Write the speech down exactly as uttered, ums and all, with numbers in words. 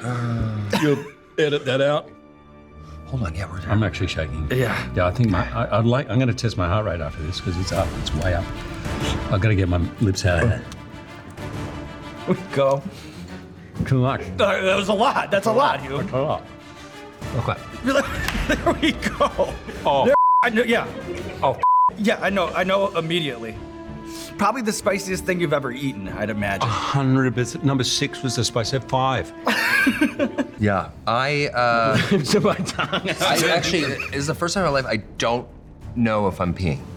You'll edit that out. Hold on, yeah, we're there. I'm actually shaking. Yeah. Yeah, I think my, I, I'd like, I'm going to test my heart rate after this because it's up, it's way up. I've got to get my lips out of it. Go. Too much. Uh, that was a lot. That's a lot, Hugh. A lot. Okay. There we go. Oh. There, I know, yeah. Oh. Yeah, I know. I know immediately. Probably the spiciest thing you've ever eaten, I'd imagine. A hundred percent. Number six was the spice at five. Yeah, I, uh, to my tongue. I actually, this is the first time in my life I don't know if I'm peeing.